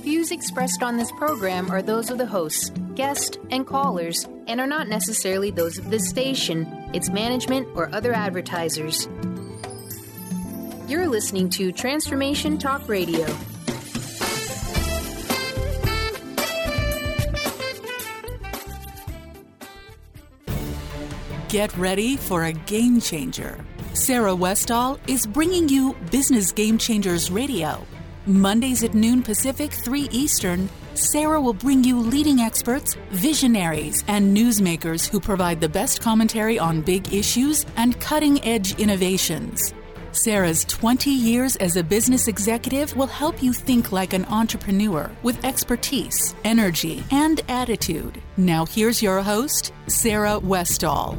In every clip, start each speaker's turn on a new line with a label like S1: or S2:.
S1: views expressed on this program are those of the hosts, guests, and callers, and are not necessarily those of this station, its management, or other advertisers. You're listening to Transformation Talk Radio.
S2: Get ready for a game changer. Sarah Westall is bringing you Business Game Changers Radio. Mondays at noon Pacific, 3 Eastern, Sarah will bring you leading experts, visionaries, and newsmakers who provide the best commentary on big issues and cutting-edge innovations. Sarah's 20 years as a business executive will help you think like an entrepreneur with expertise, energy, and attitude. Now here's your host, Sarah Westall.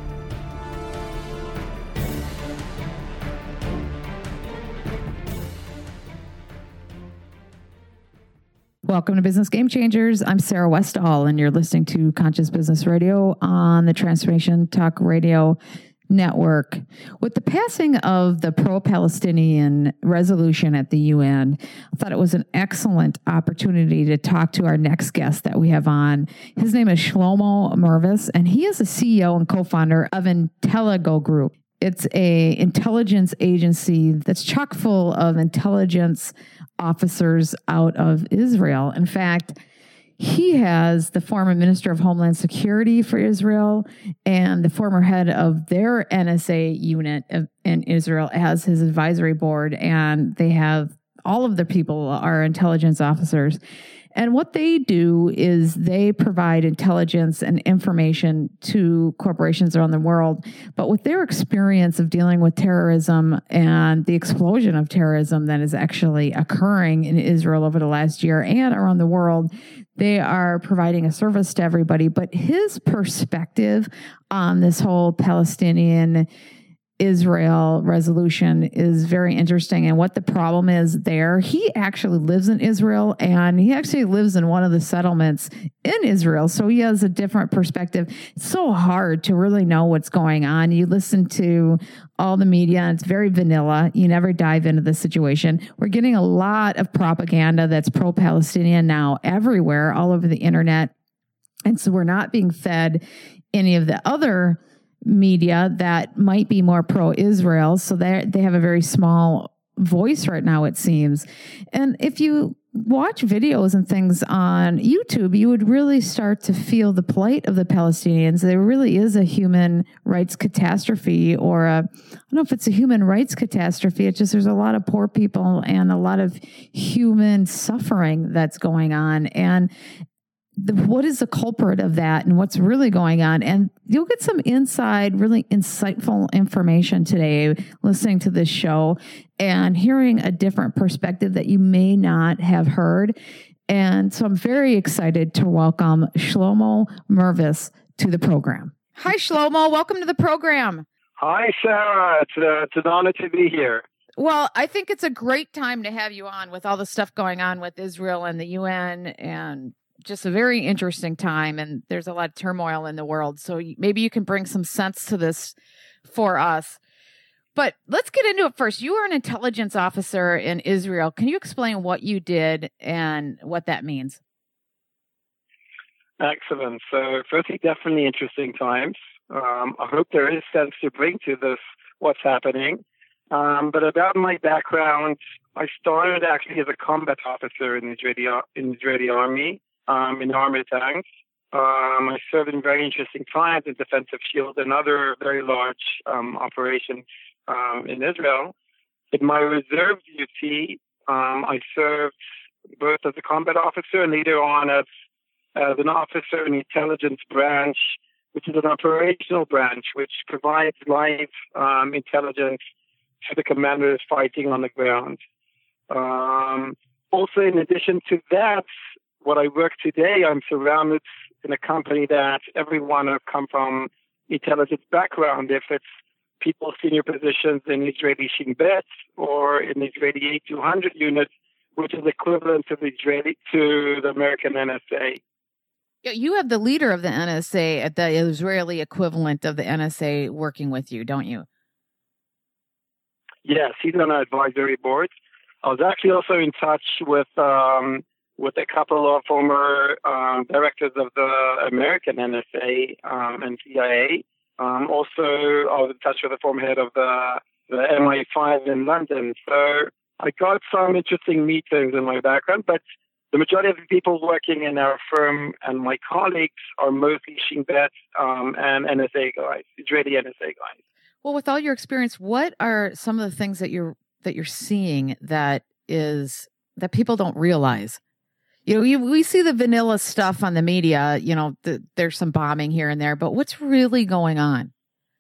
S3: Welcome to Business Game Changers. I'm Sarah Westall, and you're listening to Conscious Business Radio on the Transformation Talk Radio Network. With the passing of the pro-Palestinian resolution at the UN, I thought it was an excellent opportunity to talk to our next guest that we have on. His name is Shlomo Mervis, and he is the CEO and co-founder of Intelligo Group. It's an intelligence agency that's chock full of intelligence officers out of Israel. In fact, he has the former Minister of Homeland Security for Israel and the former head of their NSA unit in Israel as his advisory board, and they have all of their people are intelligence officers. And what they do is they provide intelligence and information to corporations around the world. But with their experience of dealing with terrorism and the explosion of terrorism that is actually occurring in Israel over the last year and around the world, they are providing a service to everybody. But his perspective on this whole Palestinian Israel resolution is very interesting, and what the problem is there. He actually lives in Israel, and he actually lives in one of the settlements in Israel, so he has a different perspective. It's so hard to really know what's going on. You listen to all the media, and it's very vanilla. You never dive into the situation. We're getting a lot of propaganda that's pro-Palestinian now everywhere, all over the internet, and so we're not being fed any of the other media that might be more pro-Israel. So they have a very small voice right now, it seems. And if you watch videos and things on YouTube, you would really start to feel the plight of the Palestinians. There really is a human rights catastrophe, or I don't know if it's a human rights catastrophe. It's just there's a lot of poor people and a lot of human suffering that's going on. And what is the culprit of that and what's really going on? And you'll get some inside, really insightful information today listening to this show and hearing a different perspective that you may not have heard. And so I'm very excited to welcome Shlomo Mervis to the program. Hi, Shlomo. Welcome to the program.
S4: Hi, Sarah. It's an honor to be here.
S3: Well, I think it's a great time to have you on with all the stuff going on with Israel and the UN, and just a very interesting time, and there's a lot of turmoil in the world. So maybe you can bring some sense to this for us. But let's get into it first. You were an intelligence officer in Israel. Can you explain what you did and what that means?
S4: Excellent. So firstly, definitely interesting times. I hope there is sense to bring to this what's happening. But about my background, I started actually as a combat officer in the Israeli army. In armored tanks. I served in very interesting times in defensive shield and other very large operations in Israel. In my reserve duty, I served both as a combat officer and later on as an officer in the intelligence branch, which is an operational branch which provides live intelligence to the commanders fighting on the ground. Also, in addition to that, what I work today, I'm surrounded in a company that everyone have come from intelligence background. If it's people senior positions in Israeli Shin Bet or in the Israeli A200 unit, which is equivalent to the American NSA.
S3: You have the leader of the NSA, the Israeli equivalent of the NSA, working with you, don't you?
S4: Yes, he's on our advisory board. I was actually also in touch with with a couple of former directors of the American NSA and CIA. Also, I was in touch with the former head of the MI5 in London. So I got some interesting meetings in my background, but the majority of the people working in our firm and my colleagues are mostly Shin Bet and NSA guys, Israeli NSA guys.
S3: Well, with all your experience, what are some of the things that you're seeing that people don't realize? We see the vanilla stuff on the media. There's some bombing here and there, but what's really going on?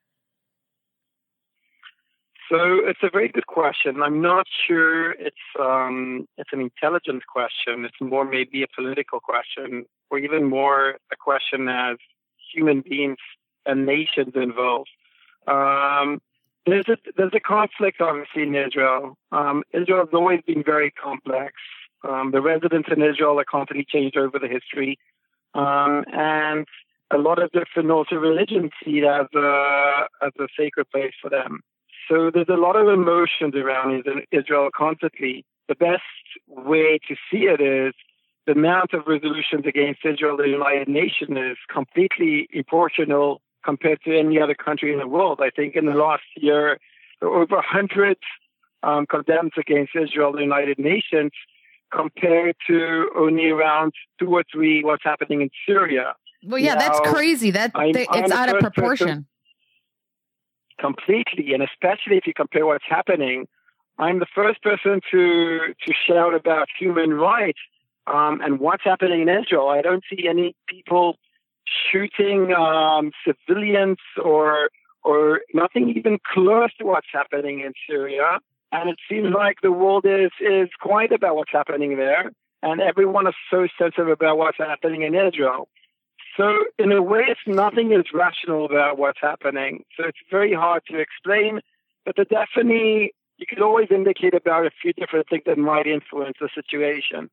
S4: So it's a very good question. I'm not sure it's an intelligence question. It's more maybe a political question, or even more a question as human beings and nations involved. There's a conflict, obviously, in Israel. Israel has always been very complex. The residents in Israel are constantly changed over the history, and a lot of different also religions see it as a sacred place for them. So there's a lot of emotions around Israel constantly. The best way to see it is the amount of resolutions against Israel in the United Nations is completely proportional compared to any other country in the world. I think in the last year, there were over 100 condemns against Israel in the United Nations compared to only around 2 or 3 what's happening in Syria.
S3: Well, yeah, that's crazy. It's out of proportion.
S4: Completely, and especially if you compare what's happening, I'm the first person to shout about human rights and what's happening in Israel. I don't see any people shooting civilians or nothing even close to what's happening in Syria. And it seems like the world is quiet about what's happening there, and everyone is so sensitive about what's happening in Israel. So in a way, nothing is rational about what's happening. So it's very hard to explain, but definitely you could always indicate about a few different things that might influence the situation.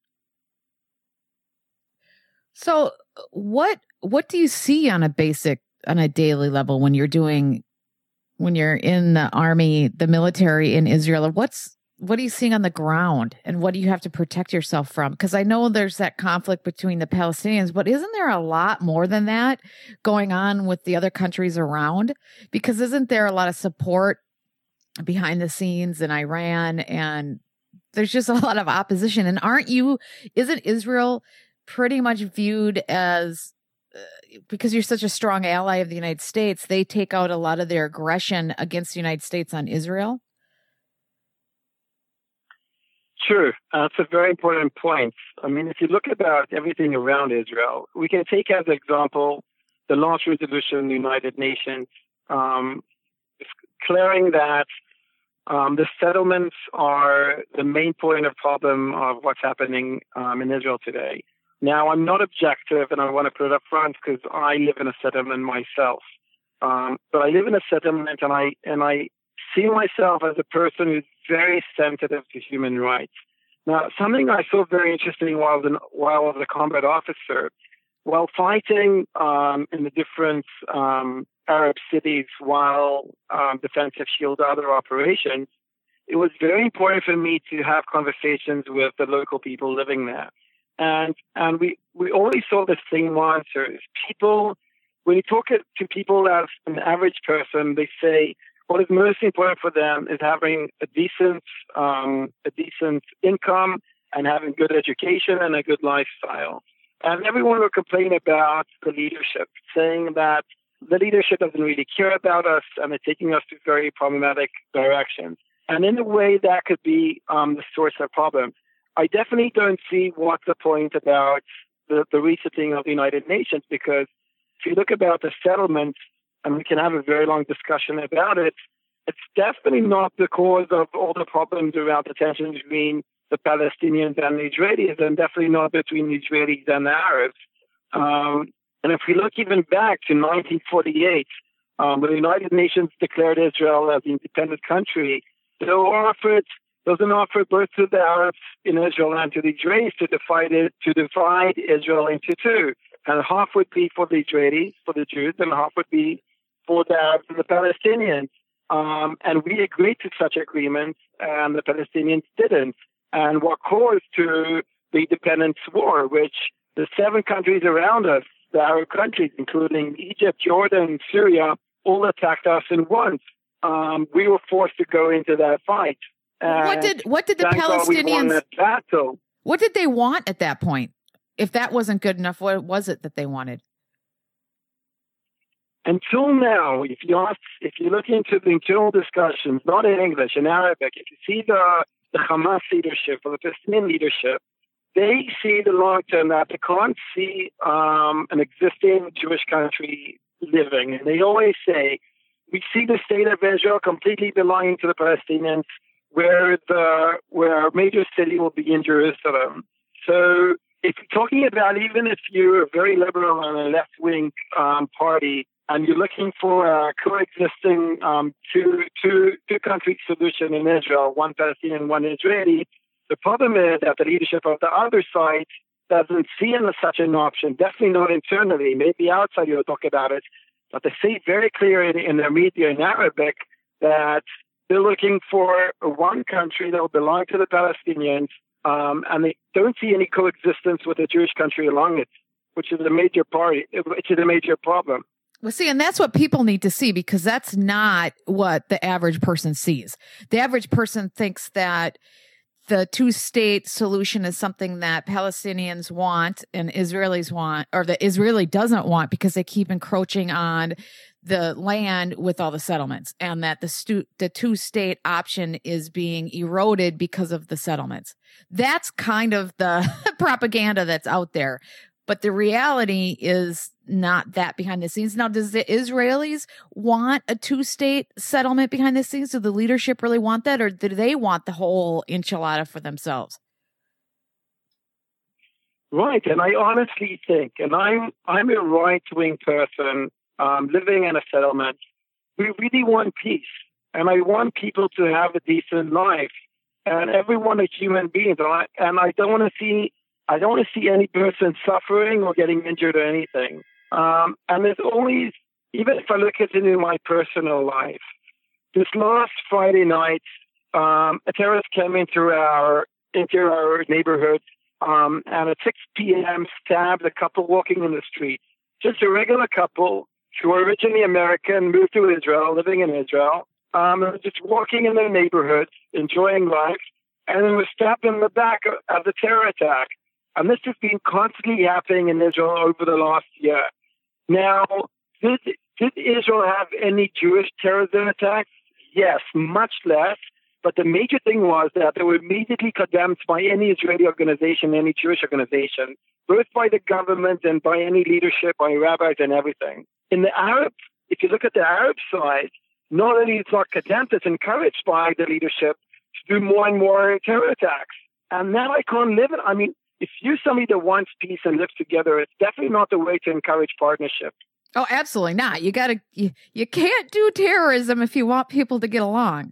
S3: So what do you see on a daily level when you're in the army, the military in Israel? What are you seeing on the ground, and what do you have to protect yourself from? Because I know there's that conflict between the Palestinians, but isn't there a lot more than that going on with the other countries around? Because isn't there a lot of support behind the scenes in Iran, and there's just a lot of opposition? And isn't Israel pretty much viewed as, because you're such a strong ally of the United States, they take out a lot of their aggression against the United States on Israel?
S4: Sure. That's a very important point. I mean, if you look about everything around Israel, we can take as an example the last resolution in the United Nations declaring that the settlements are the main point of problem of what's happening in Israel today. Now, I'm not objective, and I want to put it up front because I live in a settlement myself. But I live in a settlement, and I see myself as a person who's very sensitive to human rights. Now, something I saw very interesting while I was a combat officer, while fighting in the different Arab cities while Defensive Shield other operations, it was very important for me to have conversations with the local people living there. And we always saw the same answers. People, when you talk to people as an average person, they say, what is most important for them is having a decent income and having good education and a good lifestyle. And everyone will complain about the leadership, saying that the leadership doesn't really care about us and they're taking us to very problematic directions. And in a way, that could be the source of problems. I definitely don't see what's the point about the resetting of the United Nations, because if you look about the settlements, and we can have a very long discussion about it, it's definitely not the cause of all the problems around the tension between the Palestinians and the Israelis, and definitely not between the Israelis and the Arabs. And if we look even back to 1948, when the United Nations declared Israel as an independent country, there was an offer both to the Arabs in Israel and to the Israelis to divide Israel into two. And half would be for the Israelis, for the Jews, and half would be for the Arabs and the Palestinians. And we agreed to such agreements, and the Palestinians didn't. And what caused to independence war, which the 7 countries around us, the Arab countries, including Egypt, Jordan, Syria, all attacked us in once. We were forced to go into that fight.
S3: What did the Palestinians? What did they want at that point? If that wasn't good enough, what was it that they wanted?
S4: Until now, if you look into the internal discussions, not in English, in Arabic, if you see the Hamas leadership or the Palestinian leadership, they see the long term that they can't see an existing Jewish country living. And they always say, we see the state of Israel completely belonging to the Palestinians, where our major city will be in Jerusalem. So if you're talking about, even if you're a very liberal and a left-wing party, and you're looking for a coexisting two-country solution in Israel, one Palestinian, one Israeli, the problem is that the leadership of the other side doesn't see it as such an option, definitely not internally. Maybe outside you'll talk about it, but they say very clearly in their media in Arabic that they're looking for one country that will belong to the Palestinians, and they don't see any coexistence with a Jewish country along it, which is a major problem.
S3: Well, see, and that's what people need to see, because that's not what the average person sees. The average person thinks that the two-state solution is something that Palestinians want and Israelis want, or that Israeli doesn't want, because they keep encroaching on the land with all the settlements, and that the two-state option is being eroded because of the settlements. That's kind of the propaganda that's out there. But the reality is not that behind the scenes. Now, does the Israelis want a two-state settlement behind the scenes? Do the leadership really want that, or do they want the whole enchilada for themselves?
S4: Right, and I honestly think, and I'm a right-wing person living in a settlement, we really want peace, and I want people to have a decent life, and everyone is human beings, and I don't want to see any person suffering or getting injured or anything. And there's always, even if I look at it in my personal life, this last Friday night, a terrorist came into our neighborhood, and at 6 p.m. stabbed a couple walking in the street. Just a regular couple who were originally American, moved to Israel, living in Israel, just walking in their neighborhood, enjoying life, and then was stabbed in the back of the terror attack. And this has been constantly happening in Israel over the last year. Now, did Israel have any Jewish terrorism attacks? Yes, much less. But the major thing was that they were immediately condemned by any Israeli organization, any Jewish organization, both by the government and by any leadership, by rabbis and everything. In the Arab, if you look at the Arab side, not only it's not condemned, it's encouraged by the leadership to do more and more terror attacks. And now I can't live it. I mean, if you're somebody that wants peace and lives together, it's definitely not the way to encourage partnership.
S3: Oh, absolutely not. You can't do terrorism if you want people to get along.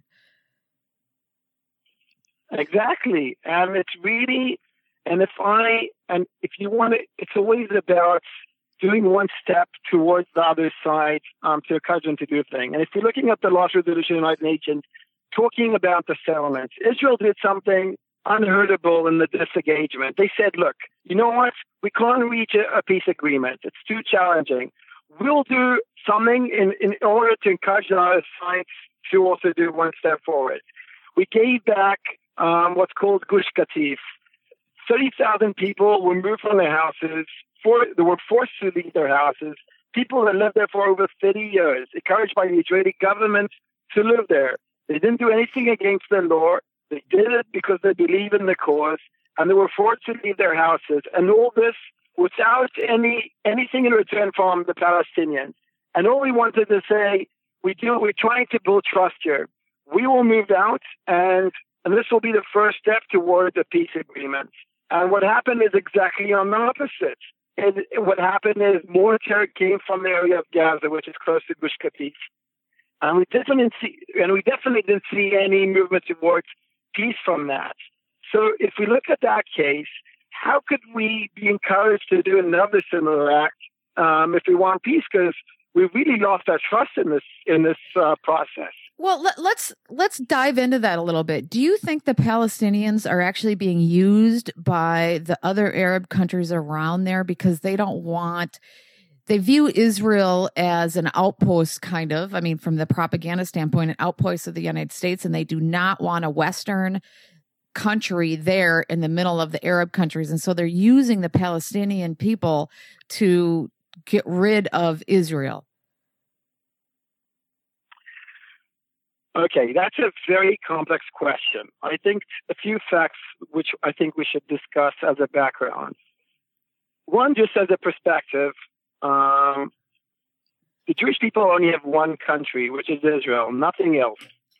S4: Exactly. And it's really, and if you want to, it's always about doing one step towards the other side to encourage them to do a thing. And if you're looking at the last resolution of the United Nations, talking about the settlements, Israel did something unheardable in the disengagement. They said, look, you know what? We can't reach a peace agreement. It's too challenging. We'll do something in order to encourage the other sides to also do one step forward. We gave back what's called Gush Katif. 30,000 people were moved from their houses. They were forced to leave their houses. People that lived there for over 30 years, encouraged by the Israeli government to live there. They didn't do anything against the law. They did it because they believe in the cause, and they were forced to leave their houses. And all this without anything in return from the Palestinians. And all we wanted to say, we're trying to build trust here. We will move out, and this will be the first step towards a peace agreement. And what happened is exactly on the opposite. And what happened is more terror came from the area of Gaza, which is close to Gush Katif. And we definitely didn't see any movement towards peace from that. So if we look at that case, how could we be encouraged to do another similar act if we want peace? Because we really lost our trust in this process.
S3: Well, let's dive into that a little bit. Do you think the Palestinians are actually being used by the other Arab countries around there because they view Israel as an outpost, kind of, I mean, from the propaganda standpoint, an outpost of the United States, and they do not want a Western country there in the middle of the Arab countries. And so they're using the Palestinian people to get rid of Israel?
S4: Okay, that's a very complex question. I think a few facts which I think we should discuss as a background. One, just as a perspective, the Jewish people only have one country, which is Israel, nothing else.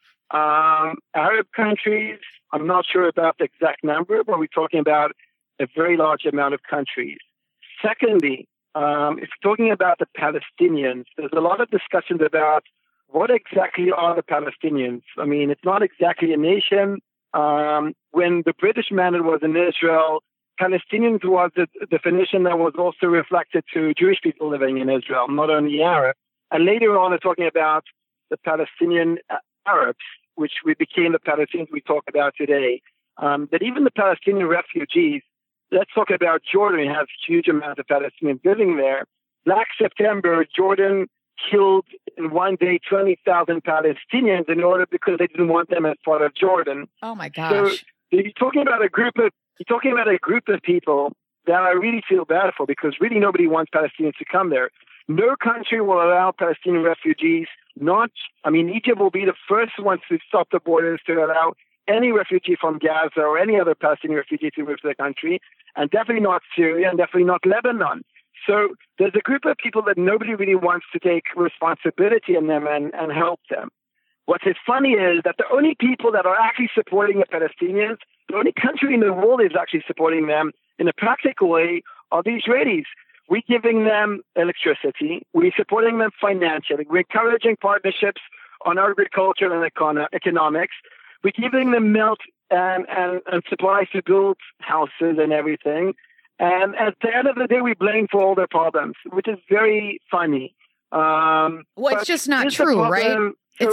S4: Arab countries, I'm not sure about the exact number, but we're talking about a very large amount of countries. Secondly, if we're talking about the Palestinians, there's a lot of discussions about what exactly are the Palestinians? I mean, it's not exactly a nation. When the British mandate was in Israel, Palestinians was the definition that was also reflected to Jewish people living in Israel, not only Arab. And later on, they're talking about the Palestinian Arabs, which we became the Palestinians we talk about today. But even the Palestinian refugees, let's talk about Jordan, has huge amounts of Palestinians living there. Black September, Jordan killed in one day 20,000 Palestinians because they didn't want them as part of Jordan.
S3: Oh my gosh!
S4: So you're talking about a group of people that I really feel bad for, because really nobody wants Palestinians to come there. No country will allow Palestinian refugees. Egypt will be the first ones to stop the borders to allow any refugee from Gaza or any other Palestinian refugee to move to the country, and definitely not Syria, and definitely not Lebanon. So there's a group of people that nobody really wants to take responsibility in them and help them. What is funny is that the only people that are actually supporting the Palestinians, the only country in the world is actually supporting them in a practical way, are the Israelis. We're giving them electricity. We're supporting them financially. We're encouraging partnerships on agriculture and economics. We're giving them milk and supplies to build houses and everything. And at the end of the day, we blame for all their problems, which is very funny.
S3: It's just not true, right?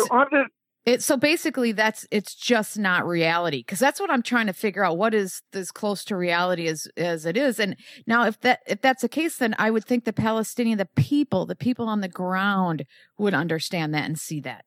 S3: So basically, it's just not reality, because that's what I'm trying to figure out. What is as close to reality as it is? And now, if that's the case, then I would think the people on the ground would understand that and see that.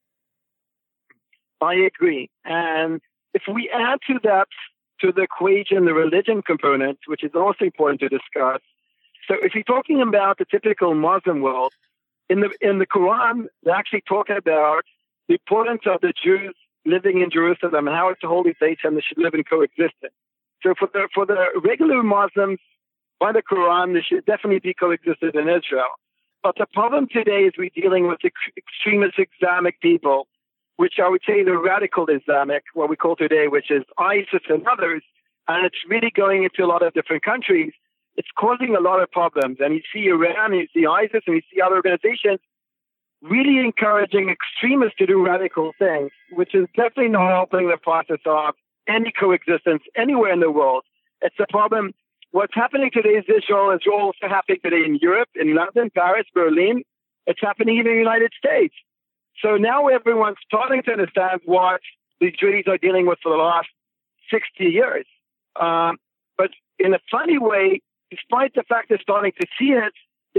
S3: I
S4: agree. And if we add to that, to the equation, the religion component, which is also important to discuss. So if you're talking about the typical Muslim world, in the Quran, they actually talk about the importance of the Jews living in Jerusalem and how it's a holy place and they should live in coexistence. So for the regular Muslims, by the Quran, they should definitely be coexisted in Israel. But the problem today is we're dealing with extremist Islamic people, which I would say the radical Islamic, what we call today, which is ISIS and others, and it's really going into a lot of different countries. It's causing a lot of problems. And you see Iran, you see ISIS, and you see other organizations really encouraging extremists to do radical things, which is definitely not helping the process of any coexistence anywhere in the world. It's a problem. What's happening today is Israel is also happening today in Europe, in London, Paris, Berlin. It's happening even in the United States. So now everyone's starting to understand what the Israelis are dealing with for the last 60 years. But in a funny way, despite the fact they're starting to see it,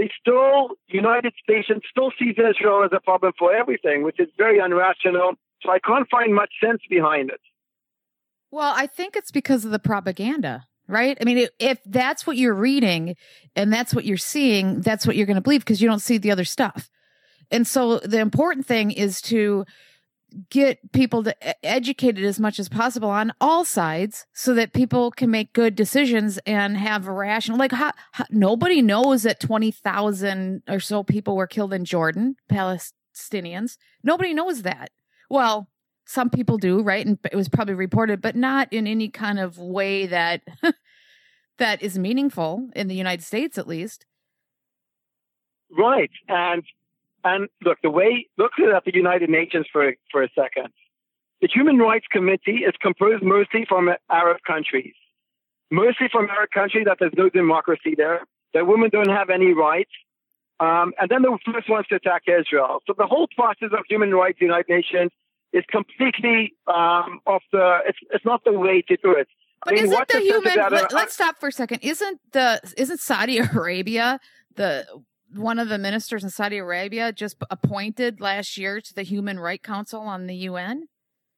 S4: United Nations still sees Israel as a problem for everything, which is very irrational. So I can't find much sense behind it.
S3: Well, I think it's because of the propaganda, right? I mean, if that's what you're reading and that's what you're seeing, that's what you're going to believe, because you don't see the other stuff. And so the important thing is to get people educated as much as possible on all sides so that people can make good decisions and have a rational, nobody knows that 20,000 or so people were killed in Jordan, Palestinians. Nobody knows that. Well, some people do, right? And it was probably reported, but not in any kind of way that that is meaningful in the United States, at least.
S4: Right. And look at the United Nations for a second. The Human Rights Committee is composed mostly from Arab countries. Mostly from Arab countries that there's no democracy there, that women don't have any rights, And then the first ones to attack Israel. So the whole process of human rights in the United Nations is completely it's not the way to do it.
S3: But isn't the human? Let's stop for a second. Isn't Saudi Arabia one of the ministers in Saudi Arabia just appointed last year to the Human Rights Council on the UN?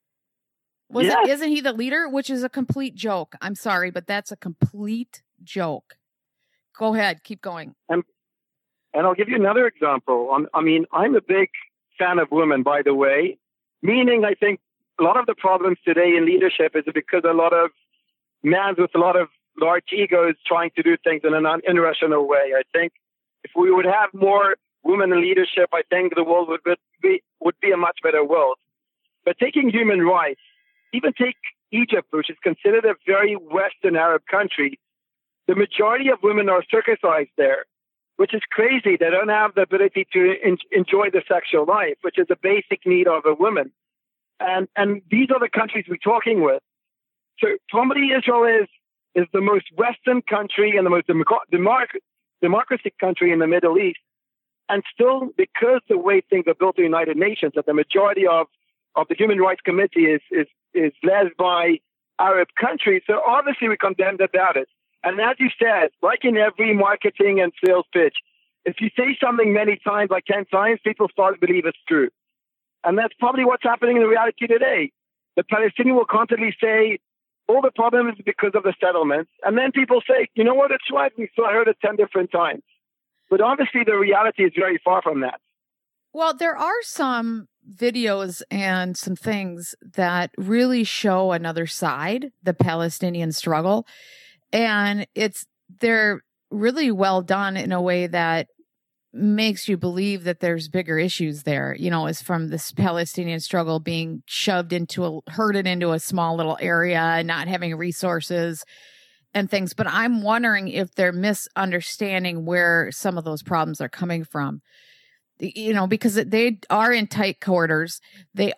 S3: Isn't he the leader? Which is a complete joke. I'm sorry, but that's a complete joke. Go ahead, keep going.
S4: And I'll give you another example. I'm a big fan of women, by the way. Meaning, I think a lot of the problems today in leadership is because a lot of men with a lot of large egos trying to do things in an irrational way. I think if we would have more women in leadership, I think the world would be a much better world. But taking human rights, even take Egypt, which is considered a very Western Arab country, the majority of women are circumcised there, which is crazy. They don't have the ability to enjoy the sexual life, which is a basic need of a woman. And these are the countries we're talking with. So probably Israel is the most Western country and the most democratic country in the Middle East. And still, because the way things are built in the United Nations, that the majority of the Human Rights Committee is led by Arab countries, so obviously we condemned about it. And as you said, like in every marketing and sales pitch, if you say something many times, like 10 times, people start to believe it's true. And that's probably what's happening in reality today. The Palestinian will constantly say, all the problems is because of the settlements. And then people say, you know what, it's right. We still heard it 10 different times. But obviously the reality is very far from that.
S3: Well, there are some videos and some things that really show another side, the Palestinian struggle. And they're really well done in a way that makes you believe that there's bigger issues there, as from this Palestinian struggle being herded into a small little area and not having resources and things. But I'm wondering if they're misunderstanding where some of those problems are coming from, because they are in tight quarters. They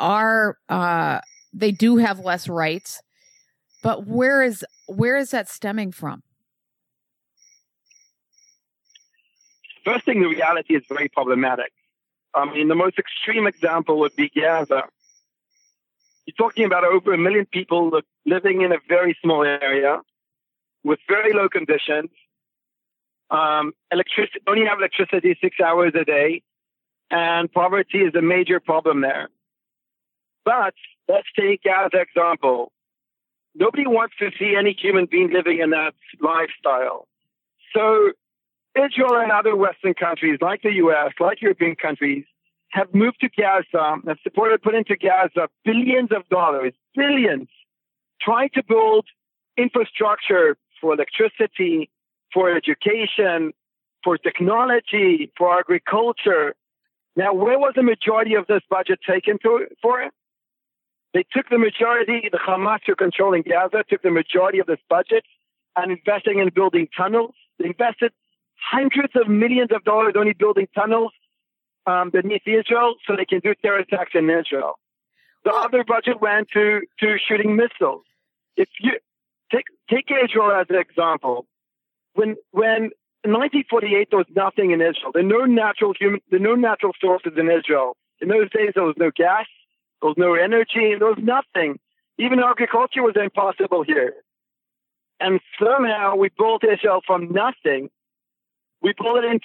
S3: do have less rights. But where is that stemming from?
S4: First thing, the reality is very problematic. The most extreme example would be Gaza. You're talking about over 1 million people living in a very small area with very low conditions. Only have electricity 6 hours a day, and poverty is a major problem there. But let's take Gaza example. Nobody wants to see any human being living in that lifestyle. So Israel and other Western countries like the U.S., like European countries, have moved to Gaza and put into Gaza billions of dollars, trying to build infrastructure for electricity, for education, for technology, for agriculture. Now, where was the majority of this budget taken for it? They took the majority, the Hamas who are controlling Gaza, took the majority of this budget and investing in building tunnels. They invested hundreds of millions of dollars only building tunnels beneath Israel so they can do terror attacks in Israel. The other budget went to shooting missiles. If you take Israel as an example, when in 1948 there was nothing in Israel. There were no natural sources in Israel. In those days there was no gas. There was no energy. There was nothing. Even agriculture was impossible here. And somehow we built Israel from nothing. We built it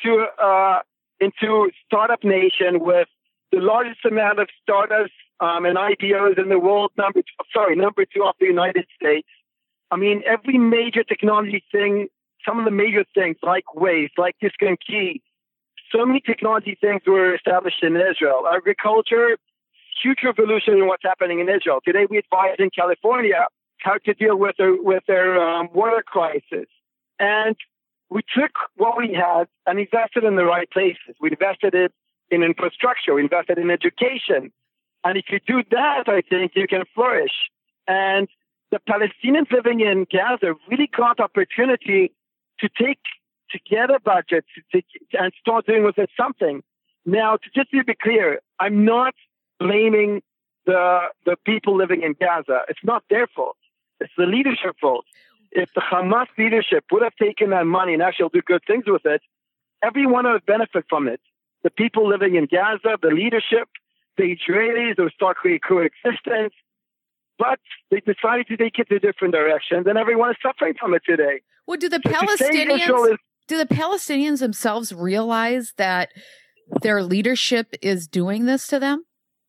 S4: into startup nation with the largest amount of startups and IPOs in the world. Number two off the United States. Every major technology thing, some of the major things like waste, like Disk and Key, so many technology things were established in Israel. Agriculture, huge revolution in what's happening in Israel. Today we advise in California how to deal with their water crisis. And we took what we had and invested in the right places. We invested it in infrastructure. We invested in education. And if you do that, I think you can flourish. And the Palestinians living in Gaza really got opportunity to take together budgets and start doing with it something. Now, just to be clear, I'm not blaming the people living in Gaza. It's not their fault. It's the leadership fault. If the Hamas leadership would have taken that money and actually do good things with it, everyone will benefit from it. The people living in Gaza, the leadership, the Israelis will start coexistence. But they decided to take it a different direction, and everyone is suffering from it today.
S3: Well, do the Palestinians themselves realize that their leadership is doing this to them?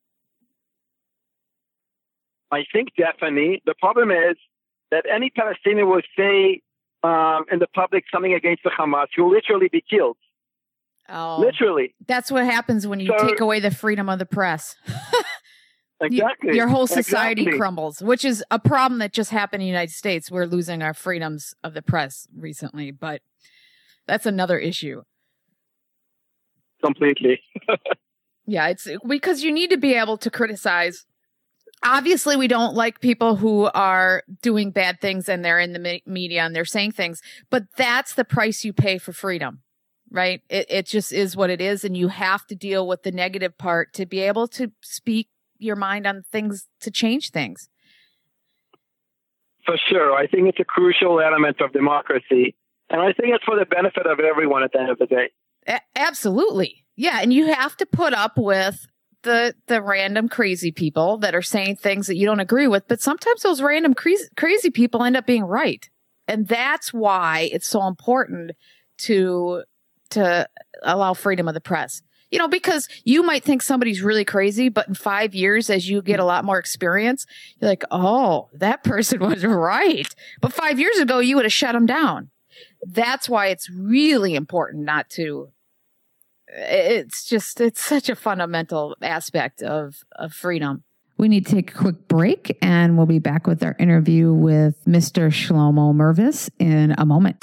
S4: I think definitely. The problem is that any Palestinian will say in the public something against the Hamas, you'll literally be killed.
S3: Oh,
S4: literally.
S3: That's what happens when you take away the freedom of the press.
S4: Exactly.
S3: Your whole society crumbles, which is a problem that just happened in the United States. We're losing our freedoms of the press recently, but that's another issue.
S4: Completely.
S3: Yeah, it's because you need to be able to criticize. Obviously, we don't like people who are doing bad things and they're in the media and they're saying things, but that's the price you pay for freedom, right? It just is what it is, and you have to deal with the negative part to be able to speak your mind on things to change things.
S4: For sure. I think it's a crucial element of democracy. And I think it's for the benefit of everyone at the end of the day.
S3: Absolutely. Yeah. And you have to put up with the random crazy people that are saying things that you don't agree with. But sometimes those random crazy people end up being right. And that's why it's so important to allow freedom of the press. You know, because you might think somebody's really crazy, but in 5 years, as you get a lot more experience, you're like, oh, that person was right. But 5 years ago, you would have shut them down. That's why it's really important not to. It's such a fundamental aspect of freedom.
S5: We need to take a quick break, and we'll be back with our interview with Mr. Shlomo Mervis in a moment.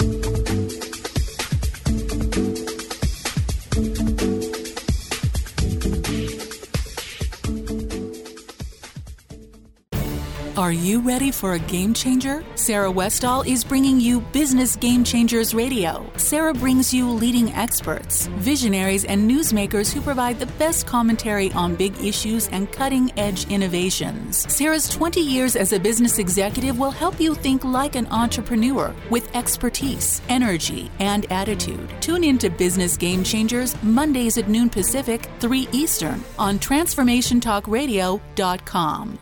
S2: Are you ready for a game changer? Sarah Westall is bringing you Business Game Changers Radio. Sarah brings you leading experts, visionaries, and newsmakers who provide the best commentary on big issues and cutting-edge innovations. Sarah's 20 years as a business executive will help you think like an entrepreneur with expertise, energy, and attitude. Tune in to Business Game Changers Mondays at noon Pacific, 3 Eastern on TransformationTalkRadio.com.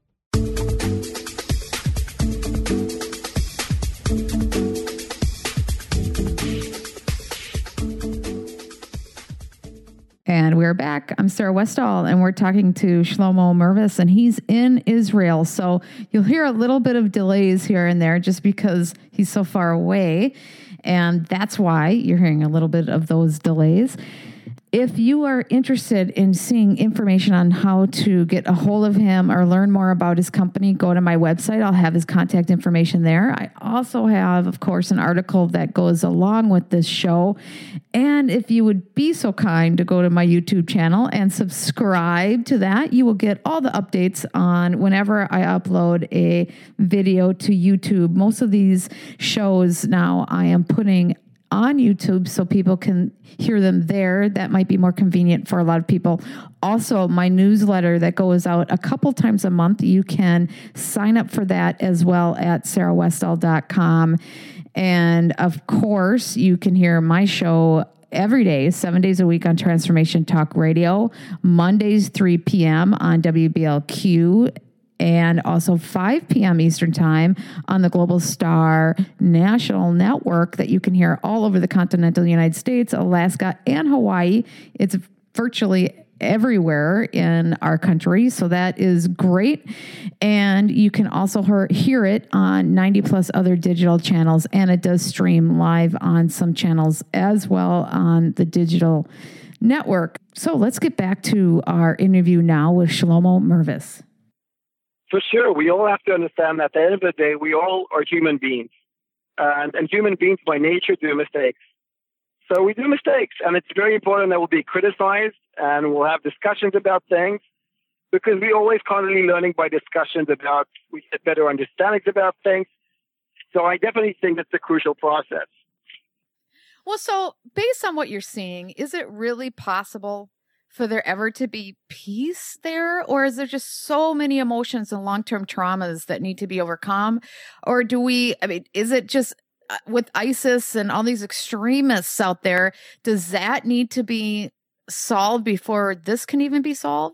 S5: And we're back. I'm Sarah Westall, and we're talking to Shlomo Mervis, and he's in Israel. So you'll hear a little bit of delays here and there just because he's so far away. And that's why you're hearing a little bit of those delays. If you are interested in seeing information on how to get a hold of him or learn more about his company, go to my website. I'll have his contact information there. I also have, of course, an article that goes along with this show. And if you would be so kind to go to my YouTube channel and subscribe to that, you will get all the updates on whenever I upload a video to YouTube. Most of these shows now I am putting on YouTube so people can hear them there. That might be more convenient for a lot of people. Also, my newsletter that goes out a couple times a month, you can sign up for that as well at sarahwestall.com. And of course, you can hear my show every day, 7 days a week on Transformation Talk Radio, Mondays, 3 p.m. on WBLQ, and also 5 p.m. Eastern Time on the Global Star National Network that you can hear all over the continental United States, Alaska, and Hawaii. It's virtually everywhere in our country, so that is great. And you can also hear it on 90 plus other digital channels, and it does stream live on some channels as well on the digital network. So let's get back to our interview now with Shlomo Mervis.
S4: For sure. We all have to understand that at the end of the day, we all are human beings. And human beings by nature do mistakes. So we do mistakes. And it's very important that we'll be criticized and we'll have discussions about things because we're always constantly learning by discussions about, we get better understandings about things. So I definitely think it's a crucial process.
S3: Well, so based on what you're seeing, is it really possible for there ever to be peace there? Or is there just so many emotions and long-term traumas that need to be overcome? Or is it just
S5: with ISIS and all these extremists out there, does that need to be solved before this can even be solved?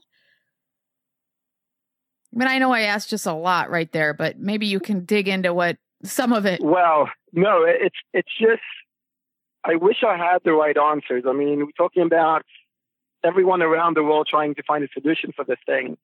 S5: I mean, I know I asked just a lot right there, but maybe you can dig into what some of it.
S4: Well, no, it's just, I wish I had the right answers. I mean, we're talking about everyone around the world trying to find a solution for this thing.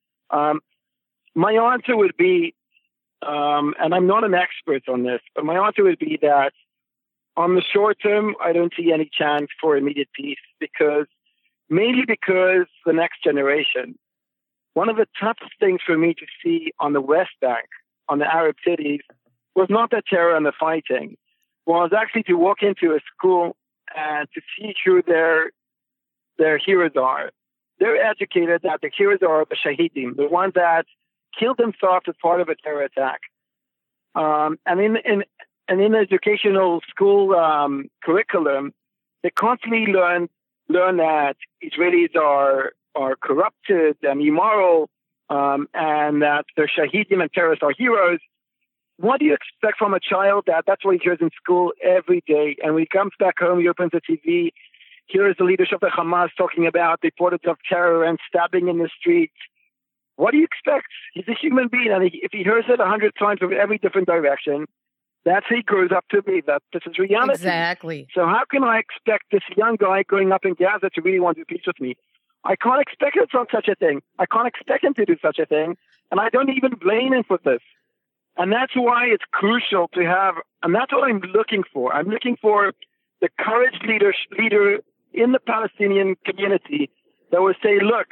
S4: My answer would be, and I'm not an expert on this, but my answer would be that on the short term, I don't see any chance for immediate peace mainly because the next generation. One of the toughest things for me to see on the West Bank, on the Arab cities, was not the terror and the fighting. Was actually to walk into a school and to see who their heroes are. They're educated that the heroes are the shahidim, the ones that killed themselves as part of a terror attack. And in educational school curriculum, they constantly learn that Israelis are corrupted and immoral, and that the shahidim and terrorists are heroes. What do you expect from a child that's what he hears in school every day? And when he comes back home, he opens the TV, hears the leadership of the Hamas talking about the reports of terror and stabbing in the streets. What do you expect? He's a human being, and if he hears it 100 times from every different direction, that's how he grows up to be. That this is reality.
S5: Exactly.
S4: So how can I expect this young guy growing up in Gaza to really want to do peace with me? I can't expect him from such a thing. I can't expect him to do such a thing, and I don't even blame him for this. And that's why it's crucial to have, and that's what I'm looking for. I'm looking for the courage leader in the Palestinian community that will say, look,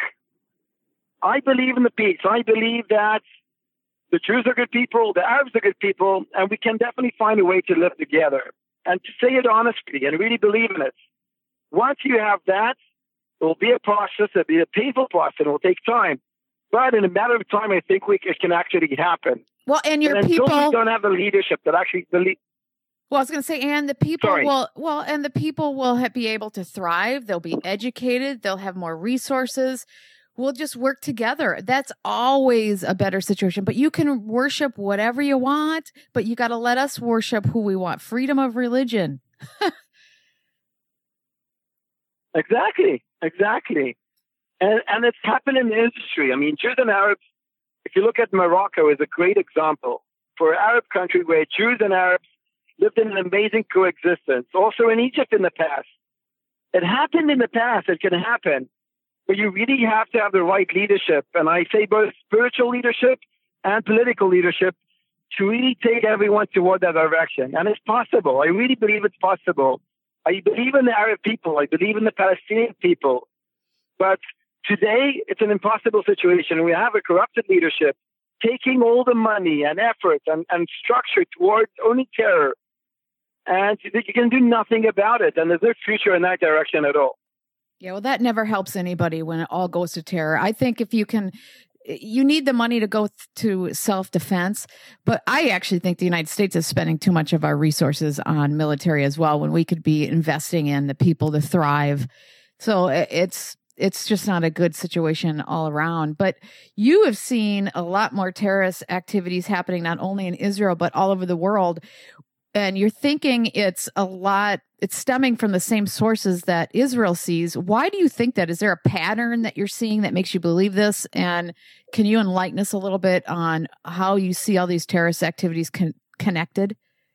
S4: I believe in the peace. I believe that the Jews are good people, the Arabs are good people, and we can definitely find a way to live together. And to say it honestly and really believe in it. Once you have that, it will be a process, it'll be a painful process, it will take time. But in a matter of time, I think it can actually happen.
S5: Well, and your
S4: people
S5: people
S4: don't have the leadership that actually believe.
S5: Well, I was going to say, and the people and the people will be able to thrive. They'll be educated. They'll have more resources. We'll just work together. That's always a better situation. But you can worship whatever you want, but you got to let us worship who we want. Freedom of religion.
S4: Exactly. And it's happened in the industry. I mean, Jews and Arabs, if you look at Morocco, is a great example for an Arab country where Jews and Arabs lived in an amazing coexistence. Also in Egypt in the past. It happened in the past. It can happen. But you really have to have the right leadership. And I say both spiritual leadership and political leadership to really take everyone toward that direction. And it's possible. I really believe it's possible. I believe in the Arab people. I believe in the Palestinian people. But today, it's an impossible situation. We have a corrupted leadership taking all the money and effort and structure towards only terror. And you can do nothing about it. And there's no future in that direction at all.
S5: Yeah, well, that never helps anybody when it all goes to terror. I think if you need the money to go to self-defense, but I actually think the United States is spending too much of our resources on military as well when we could be investing in the people to thrive. So it's just not a good situation all around. But you have seen a lot more terrorist activities happening, not only in Israel, but all over the world. And you're thinking it's stemming from the same sources that Israel sees. Why do you think that? Is there a pattern that you're seeing that makes you believe this? And can you enlighten us a little bit on how you see all these terrorist activities connected?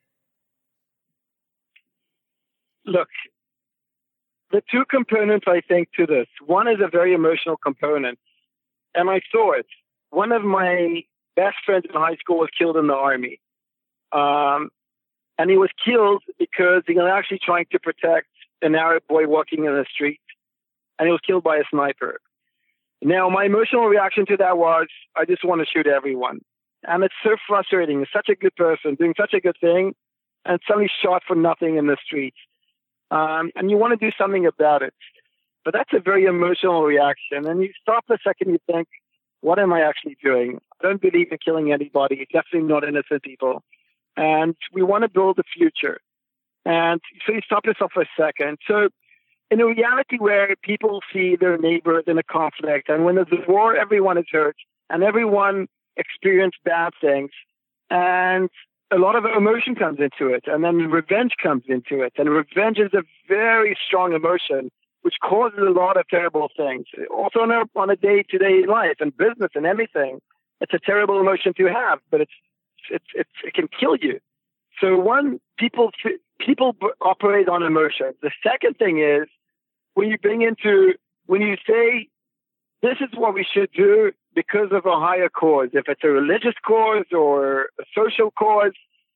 S4: Look, the two components, I think, to this. One is a very emotional component. And I saw it. One of my best friends in high school was killed in the army. And he was killed because he was actually trying to protect an Arab boy walking in the street. And he was killed by a sniper. Now, my emotional reaction to that was, I just want to shoot everyone. And it's so frustrating. He's such a good person, doing such a good thing, and suddenly shot for nothing in the streets. And you want to do something about it. But that's a very emotional reaction. And you stop a second, you think, what am I actually doing? I don't believe in killing anybody, definitely not innocent people. And we want to build a future. And so you stop yourself for a second. So in a reality where people see their neighbors in a conflict, and when there's a war, everyone is hurt, and everyone experiences bad things. And a lot of emotion comes into it, and then revenge comes into it. And revenge is a very strong emotion, which causes a lot of terrible things. Also on a day-to-day life and business and everything, it's a terrible emotion to have, but it can kill you. So people operate on emotions. The second thing is when you say, this is what we should do because of a higher cause, if it's a religious cause or a social cause,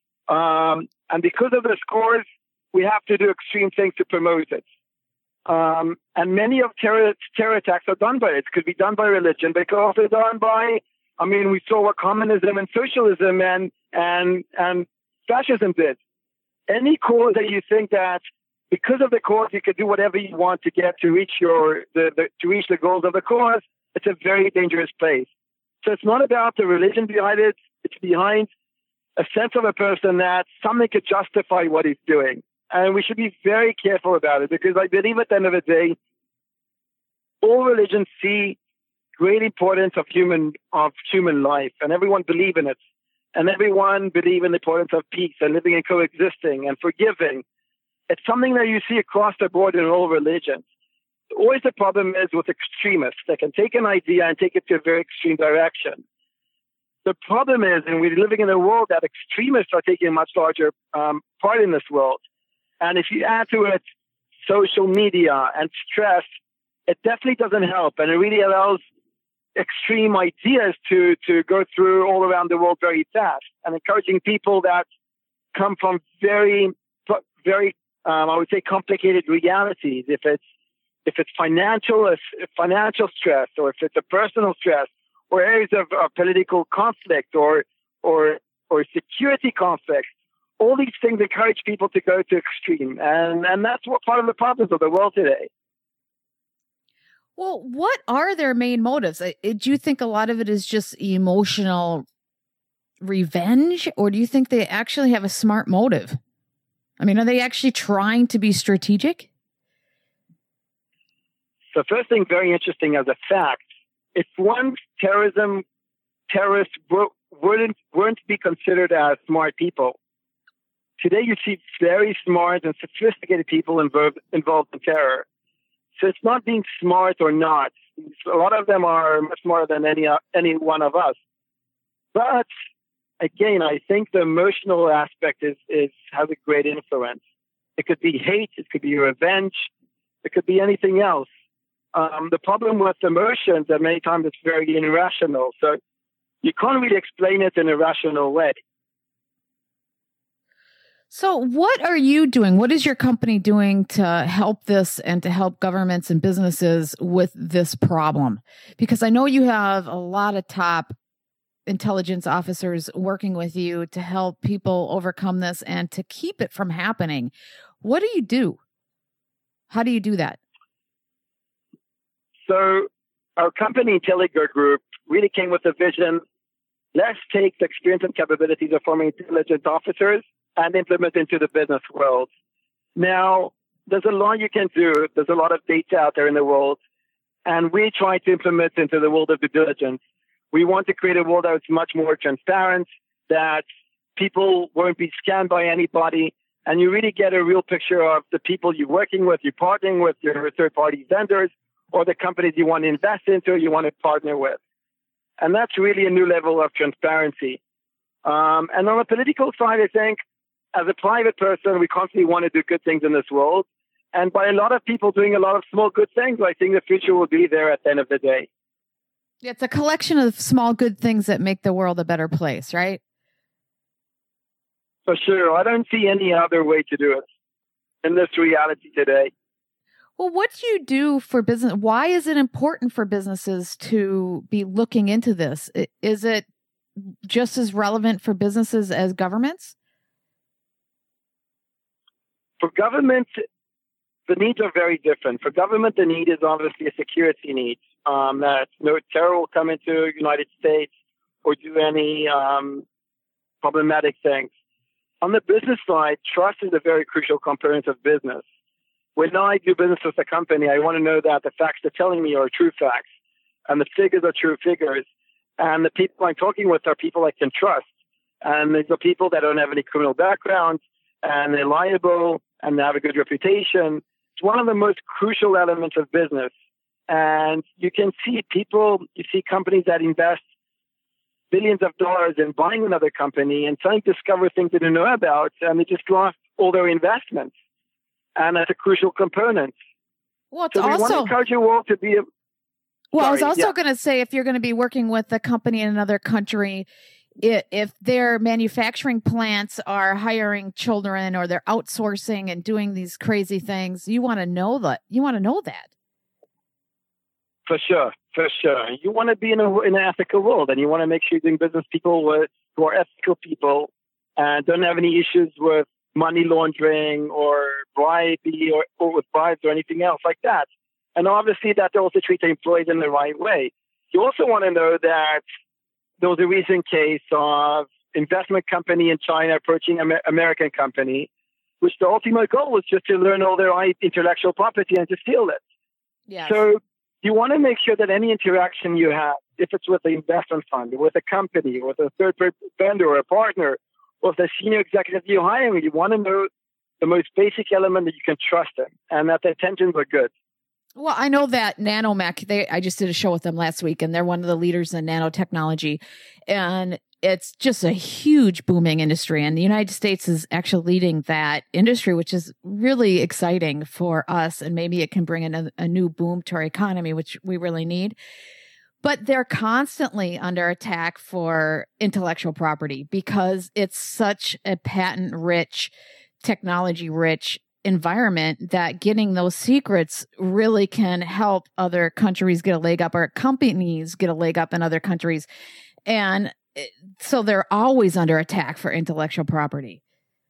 S4: and because of this cause, we have to do extreme things to promote it. And many of terror attacks are done by it. It could be done by religion, but it could also be done by, we saw what communism and socialism and fascism did. Any cause that you think that because of the cause you could do whatever you want to get to reach the goals of the cause, it's a very dangerous place. So it's not about the religion behind it. It's behind a sense of a person that something could justify what he's doing. And we should be very careful about it, because I believe at the end of the day, all religions see great importance of human life, and everyone believe in it. And everyone believe in the importance of peace and living and coexisting and forgiving. It's something that you see across the board in all religions. Always the problem is with extremists. They can take an idea and take it to a very extreme direction. The problem is, and we're living in a world that extremists are taking a much larger part in this world. And if you add to it social media and stress, it definitely doesn't help. And it really allows extreme ideas to go through all around the world very fast, and encouraging people that come from very, very, I would say, complicated realities. If it's financial stress, or if it's a personal stress, or areas of political conflict, or security conflict, all these things encourage people to go to extreme, and that's what part of the problems of the world today.
S5: Well, what are their main motives? Do you think a lot of it is just emotional revenge, or do you think they actually have a smart motive? Are they actually trying to be strategic?
S4: So first thing, very interesting as a fact, if once terrorists weren't be considered as smart people, today you see very smart and sophisticated people involved in terror. So it's not being smart or not. A lot of them are much smarter than any one of us. But again, I think the emotional aspect has a great influence. It could be hate, it could be revenge, it could be anything else. The problem with emotions that many times it's very irrational. So you can't really explain it in a rational way.
S5: So what are you doing? What is your company doing to help this and to help governments and businesses with this problem? Because I know you have a lot of top intelligence officers working with you to help people overcome this and to keep it from happening. What do you do? How do you do that?
S4: So our company, Intelligo Group, really came with a vision. Let's take the experience and capabilities of former intelligence officers and implement into the business world. Now, there's a lot you can do. There's a lot of data out there in the world, and we try to implement into the world of due diligence. We want to create a world that's much more transparent, that people won't be scammed by anybody, and you really get a real picture of the people you're working with, you're partnering with, your third-party vendors, or the companies you want to invest into, or you want to partner with. And that's really a new level of transparency. And on the political side, I think, as a private person, we constantly want to do good things in this world. And by a lot of people doing a lot of small good things, I think the future will be there at the end of the day.
S5: It's a collection of small good things that make the world a better place, right?
S4: For sure. I don't see any other way to do it in this reality today.
S5: Well, what do you do for business? Why is it important for businesses to be looking into this? Is it just as relevant for businesses as governments?
S4: For government, the needs are very different. For government, the need is obviously a security need, that no terror will come into the United States or do any problematic things. On the business side, trust is a very crucial component of business. When I do business with a company, I want to know that the facts they're telling me are true facts, and the figures are true figures, and the people I'm talking with are people I can trust. And these are people that don't have any criminal background, and they're liable, and they have a good reputation. It's one of the most crucial elements of business. And you can see you see companies that invest billions of dollars in buying another company and trying to discover things they don't know about, and they just lost all their investments. And that's a crucial component.
S5: Well, it's
S4: so we want to encourage you all to be
S5: I was also going to say, if you're going to be working with a company in another country, if their manufacturing plants are hiring children or they're outsourcing and doing these crazy things, you want to know that.
S4: For sure. You want to be in an ethical world, and you want to make sure you're doing business with people who are ethical people and don't have any issues with money laundering or bribery or with bribes or anything else like that. And obviously that they also treat their employees in the right way. You also want to know that there was a recent case of investment company in China approaching American company, which the ultimate goal was just to learn all their intellectual property and to steal it.
S5: Yes.
S4: So you want to make sure that any interaction you have, if it's with an investment fund, with a company, with a third-party vendor or a partner, or with a senior executive you're hiring, you want to know the most basic element that you can trust them and that their intentions are good.
S5: Well, I know that Nanomech, I just did a show with them last week, and they're one of the leaders in nanotechnology. And it's just a huge booming industry. And the United States is actually leading that industry, which is really exciting for us. And maybe it can bring in a new boom to our economy, which we really need. But they're constantly under attack for intellectual property because it's such a patent-rich, technology-rich environment that getting those secrets really can help other countries get a leg up, or companies get a leg up in other countries. And so they're always under attack for intellectual property.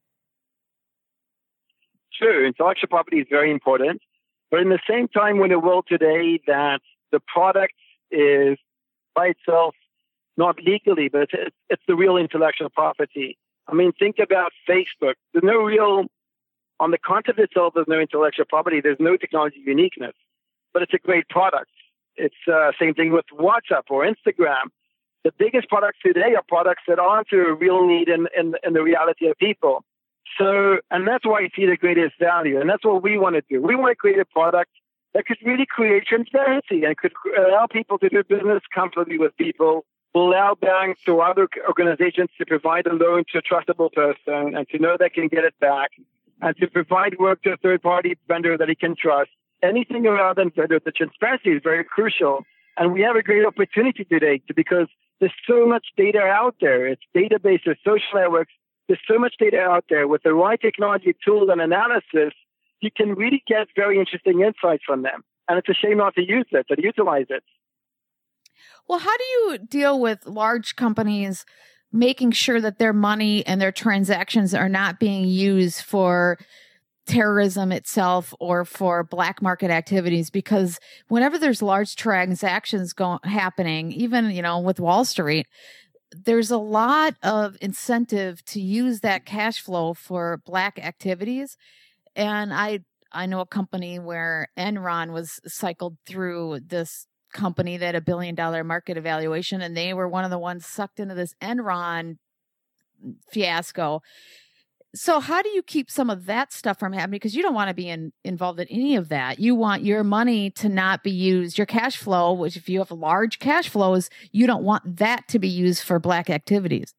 S4: True. Intellectual property is very important. But in the same time, we're in a world today that the product is by itself, not legally, but it's the real intellectual property. I mean, think about Facebook. There's no real, on the content itself, there's no intellectual property. There's no technology uniqueness, but it's a great product. It's same thing with WhatsApp or Instagram. The biggest products today are products that answer a real need in the reality of people. So, and that's why I see the greatest value. And that's what we want to do. We want to create a product that could really create transparency and could allow people to do business comfortably with people, will allow banks or other organizations to provide a loan to a trustable person and to know they can get it back, and to provide work to a third-party vendor that he can trust. Anything around the transparency is very crucial. And we have a great opportunity today because there's so much data out there. It's databases, social networks. There's so much data out there. With the right technology tools and analysis, you can really get very interesting insights from them. And it's a shame not to use it, to utilize it.
S5: Well, how do you deal with large companies making sure that their money and their transactions are not being used for terrorism itself or for black market activities? Because whenever there's large transactions happening, even, with Wall Street, there's a lot of incentive to use that cash flow for black activities. And I know a company where Enron was cycled through this company that had $1 billion market evaluation, and they were one of the ones sucked into this Enron fiasco. So how do you keep some of that stuff from happening? Because you don't want to be involved in any of that. You want your money to not be used, your cash flow, which if you have large cash flows, you don't want that to be used for black activities.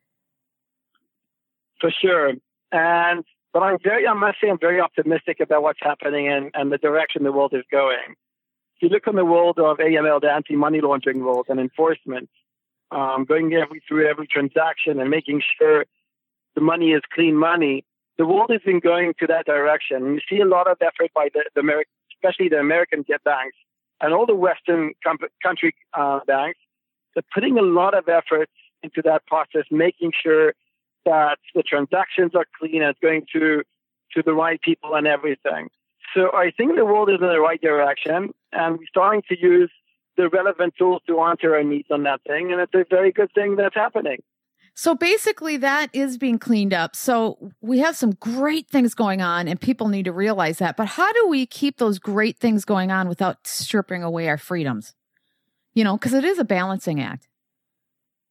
S4: For sure. But I must say I'm very optimistic about what's happening and the direction the world is going. If you look on the world of AML, the anti-money laundering world and enforcement, going through every transaction and making sure the money is clean money, the world has been going to that direction. And you see a lot of effort by especially the American banks and all the Western country banks. They're putting a lot of effort into that process, making sure that the transactions are clean and it's going to the right people and everything. So I think the world is in the right direction, and we're starting to use the relevant tools to answer our needs on that thing, and it's a very good thing that's happening.
S5: So basically that is being cleaned up. So we have some great things going on, and people need to realize that. But how do we keep those great things going on without stripping away our freedoms? Because it is a balancing act.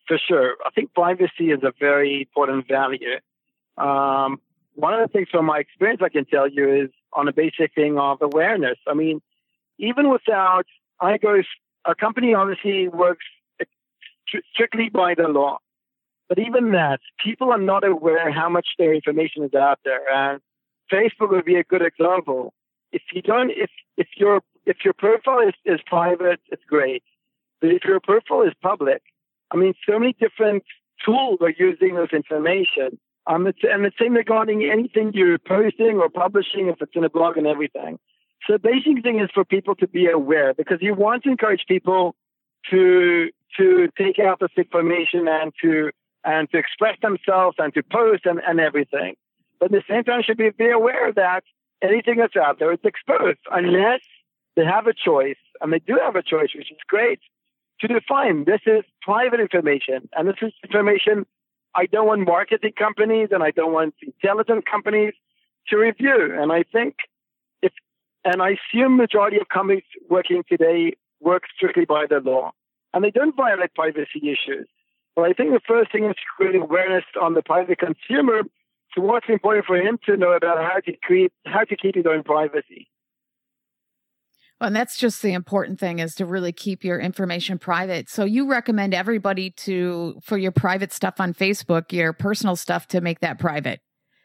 S4: For sure. I think privacy is a very important value. One of the things from my experience I can tell you is on a basic thing of awareness. I mean, even without our company obviously works strictly by the law. But even that, people are not aware how much their information is out there. And Facebook would be a good example. If your profile is private, it's great. But if your profile is public, I mean, so many different tools are using this information. And the same regarding anything you're posting or publishing, if it's in a blog and everything. So the basic thing is for people to be aware, because you want to encourage people to take out this information and to express themselves and to post and everything. But at the same time, should be aware that anything that's out there is exposed unless they have a choice, and they do have a choice, which is great, to define this is private information, and this is information I don't want marketing companies and I don't want intelligent companies to review. And I think I assume majority of companies working today work strictly by the law, and they don't violate privacy issues. But I think the first thing is creating awareness on the private consumer to what's important for him to know about how to keep his own privacy.
S5: Well, and that's just the important thing, is to really keep your information private. So you recommend everybody for your private stuff on Facebook, your personal stuff, to make that private.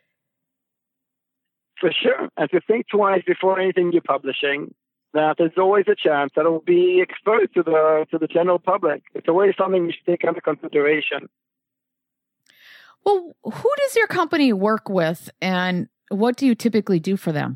S4: For sure. And to think twice before anything you're publishing, that there's always a chance that it will be exposed to the general public. It's always something you should take under consideration.
S5: Well, who does your company work with, and what do you typically do for them?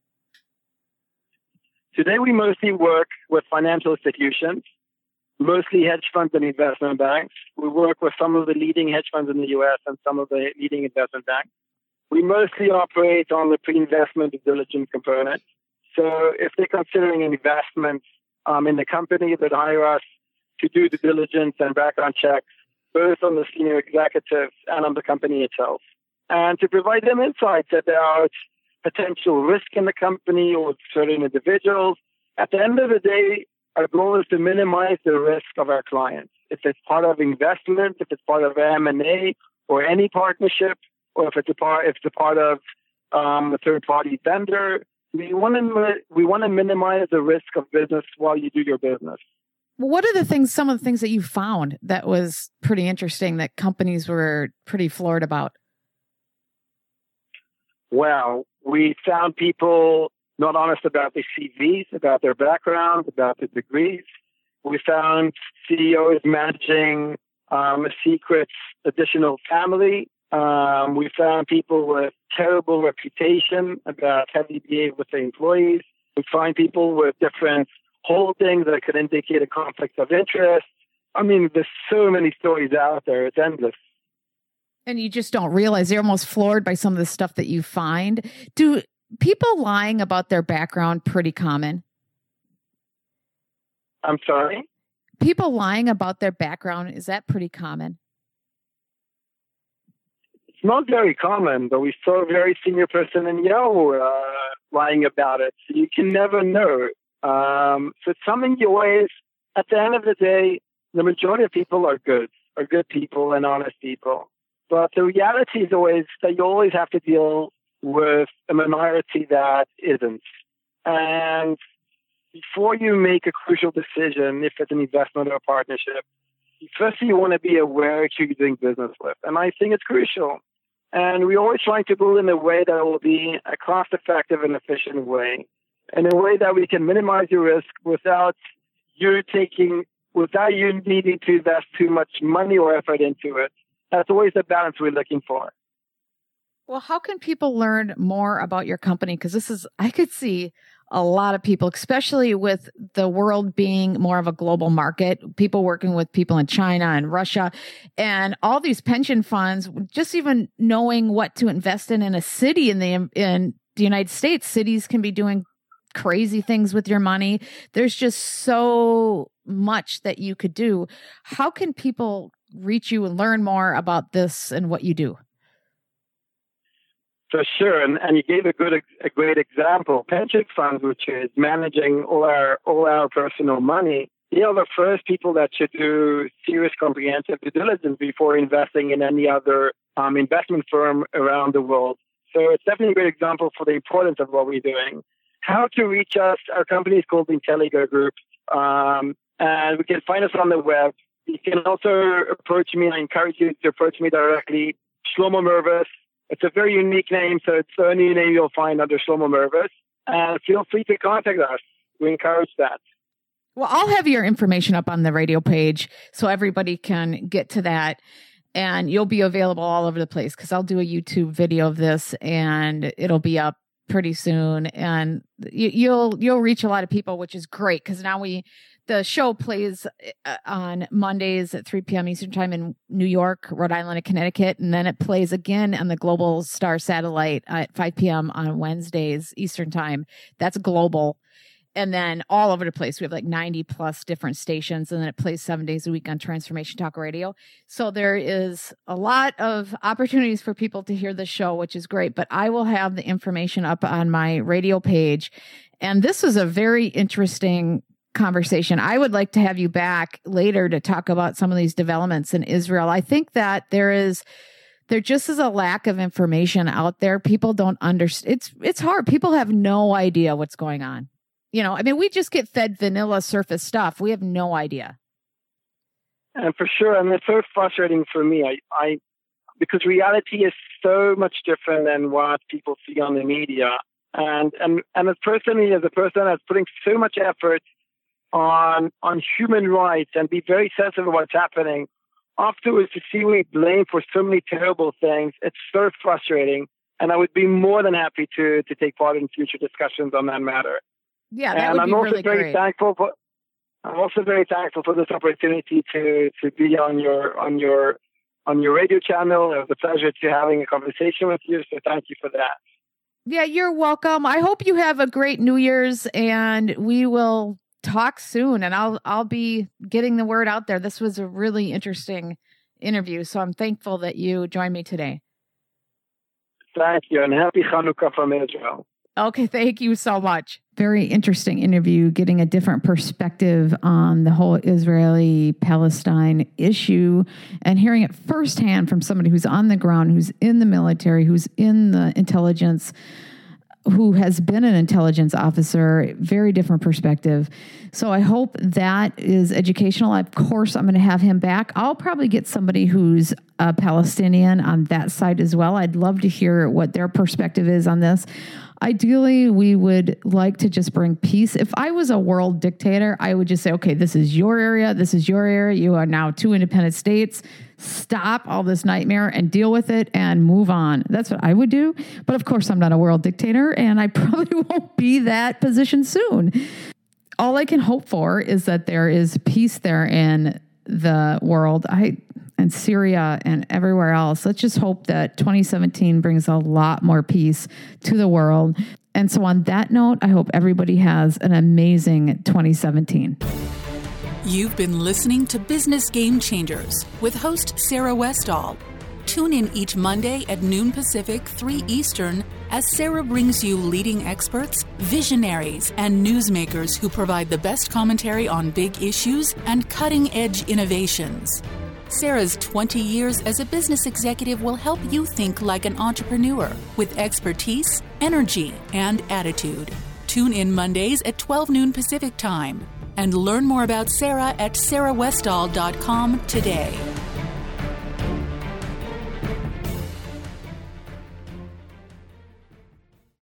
S4: Today, we mostly work with financial institutions, mostly hedge funds and investment banks. We work with some of the leading hedge funds in the U.S. and some of the leading investment banks. We mostly operate on the pre-investment due diligence component. So if they're considering an investment in the company, they'd hire us to do the diligence and background checks, both on the senior executives and on the company itself, and to provide them insights about potential risk in the company or certain individuals. At the end of the day, our goal is to minimize the risk of our clients. If it's part of investment, if it's part of M&A or any partnership, or if it's a part of a third-party vendor, we want to minimize the risk of business while you do your business.
S5: What are some of the things that you found that was pretty interesting that companies were pretty floored about?
S4: Well, we found people not honest about their CVs, about their background, about their degrees. We found CEOs managing a secret additional family. We found people with terrible reputation about how they behave with their employees. We find people with different holdings that could indicate a conflict of interest. I mean, there's so many stories out there. It's endless.
S5: And you just don't realize, you're almost floored by some of the stuff that you find. Do people lying about their background pretty common?
S4: I'm sorry?
S5: People lying about their background, is that pretty common?
S4: It's not very common, but we saw a very senior person in Yahoo lying about it. So you can never know. So it's something you always, at the end of the day, the majority of people are good people and honest people. But the reality is always that you always have to deal with a minority that isn't. And before you make a crucial decision, if it's an investment or a partnership, firstly, you want to be aware who you're doing business with. And I think it's crucial. And we always try to build in a way that will be a cost-effective and efficient way, in a way that we can minimize your risk without you needing to invest too much money or effort into it. That's always the balance we're looking for.
S5: Well, how can people learn more about your company? Because I could see a lot of people, especially with the world being more of a global market, people working with people in China and Russia, and all these pension funds, just even knowing what to invest in a city in the United States. Cities can be doing crazy things with your money. There's just so much that you could do. How can people reach you and learn more about this and what you do?
S4: For sure, and you gave a great example. Pension funds, which is managing all our personal money. they are the first people that should do serious comprehensive due diligence before investing in any other investment firm around the world. So it's definitely a great example for the importance of what we're doing. How to reach us? Our company is called Intelligo Group, and we can find us on the web. You can also approach me. I encourage you to approach me directly. Shlomo Mervis. It's a very unique name, so it's the only name you'll find under Shlomo Mervis. And feel free to contact us. We encourage that.
S5: Well, I'll have your information up on the radio page so everybody can get to that. And you'll be available all over the place because I'll do a YouTube video of this and it'll be up pretty soon. And you'll reach a lot of people, which is great because now the show plays on Mondays at 3 p.m. Eastern Time in New York, Rhode Island, and Connecticut. And then it plays again on the Global Star Satellite at 5 p.m. on Wednesdays Eastern Time. That's global. And then all over the place, we have like 90 plus different stations. And then it plays 7 days a week on Transformation Talk Radio. So there is a lot of opportunities for people to hear the show, which is great. But I will have the information up on my radio page. And this was a very interesting conversation. I would like to have you back later to talk about some of these developments in Israel. I think that there just is a lack of information out there. People don't understand. It's hard. People have no idea what's going on. You know, I mean, we just get fed vanilla surface stuff. We have no idea.
S4: And for sure, and it's so frustrating for me. I because reality is so much different than what people see on the media. And as a person that's putting so much effort on human rights and be very sensitive of what's happening, afterwards to see me blamed for so many terrible things, it's so frustrating. And I would be more than happy to take part in future discussions on that matter.
S5: Yeah, that would be really great.
S4: I'm also very thankful for this opportunity to be on your radio channel. It was a pleasure to having a conversation with you. So thank you for that.
S5: Yeah, you're welcome. I hope you have a great New Year's, and we will talk soon. And I'll be getting the word out there. This was a really interesting interview, so I'm thankful that you joined me today.
S4: Thank you, and happy Hanukkah from Israel.
S5: Okay, thank you so much.
S3: Very interesting interview, getting a different perspective on the whole Israeli-Palestine issue and hearing it firsthand from somebody who's on the ground, who's in the military, who's in the intelligence, who has been an intelligence officer. Very different perspective. So I hope that is educational. Of course, I'm going to have him back. I'll probably get somebody who's a Palestinian on that side as well. I'd love to hear what their perspective is on this. Ideally, we would like to just bring peace. If I was a world dictator, I would just say, okay, this is your area. This is your area. You are now 2 independent states. Stop all this nightmare and deal with it and move on. That's what I would do. But of course, I'm not a world dictator, and I probably won't be that position soon. All I can hope for is that there is peace there in the world. And Syria and everywhere else. Let's just hope that 2017 brings a lot more peace to the world. And so on that note, I hope everybody has an amazing 2017.
S2: You've been listening to Business Game Changers with host Sarah Westall. Tune in each Monday at noon Pacific, 3 Eastern, as Sarah brings you leading experts, visionaries, and newsmakers who provide the best commentary on big issues and cutting-edge innovations. Sarah's 20 years as a business executive will help you think like an entrepreneur with expertise, energy, and attitude. Tune in Mondays at 12 noon Pacific Time and learn more about Sarah at sarahwestall.com today.